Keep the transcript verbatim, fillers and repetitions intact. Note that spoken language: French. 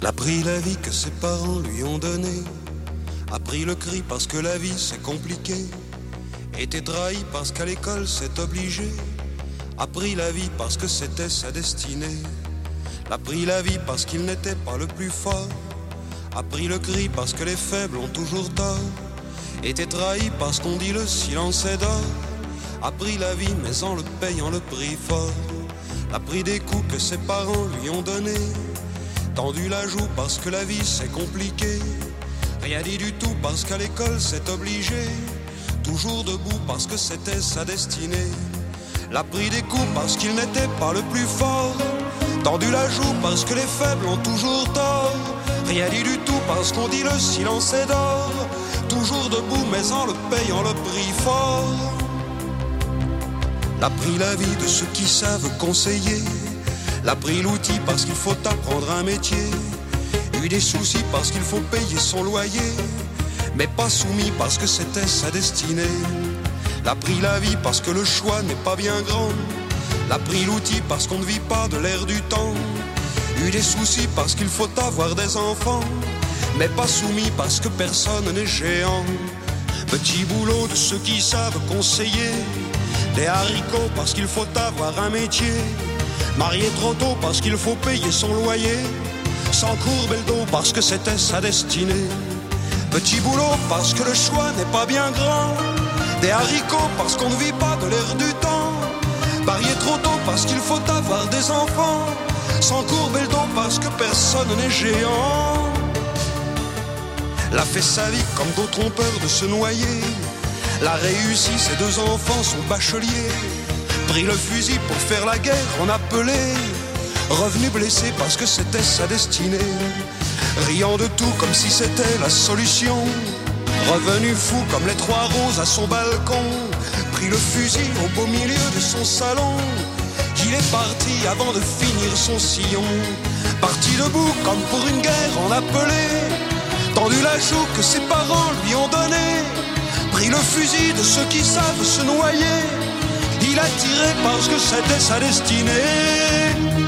A pris la vie que ses parents lui ont donnée, a pris le cri parce que la vie c'est compliqué, était trahi parce qu'à l'école c'est obligé, a pris la vie parce que c'était sa destinée, a pris la vie parce qu'il n'était pas le plus fort, a pris le cri parce que les faibles ont toujours tort, était trahi parce qu'on dit le silence est d'or, a pris la vie mais en le payant le prix fort, a pris des coups que ses parents lui ont donnés, tendu la joue parce que la vie c'est compliqué, rien dit du tout parce qu'à l'école c'est obligé, toujours debout parce que c'était sa destinée, l'a pris des coups parce qu'il n'était pas le plus fort, tendu la joue parce que les faibles ont toujours tort, rien dit du tout parce qu'on dit le silence est d'or, toujours debout mais en le payant le prix fort, l'a pris la vie de ceux qui savent conseiller, l'a pris l'outil parce qu'il faut apprendre un métier, eu des soucis parce qu'il faut payer son loyer, mais pas soumis parce que c'était sa destinée, l'a pris la vie parce que le choix n'est pas bien grand, l'a pris l'outil parce qu'on ne vit pas de l'air du temps, eu des soucis parce qu'il faut avoir des enfants, mais pas soumis parce que personne n'est géant, petit boulot de ceux qui savent conseiller, des haricots parce qu'il faut avoir un métier, marié trop tôt parce qu'il faut payer son loyer, sans courber le dos parce que c'était sa destinée, petit boulot parce que le choix n'est pas bien grand, des haricots parce qu'on ne vit pas de l'air du temps, marié trop tôt parce qu'il faut avoir des enfants, sans courber le dos parce que personne n'est géant, l'a fait sa vie comme d'autres ont peur de se noyer, l'a réussi, ses deux enfants sont bacheliers, pris le fusil pour faire la guerre en appelé, revenu blessé parce que c'était sa destinée, riant de tout comme si c'était la solution, revenu fou comme les trois roses à son balcon, pris le fusil au beau milieu de son salon, il est parti avant de finir son sillon, parti debout comme pour une guerre en appelé, tendu la joue que ses parents lui ont donnée, pris le fusil de ceux qui savent se noyer, il a tiré parce que c'était sa destinée.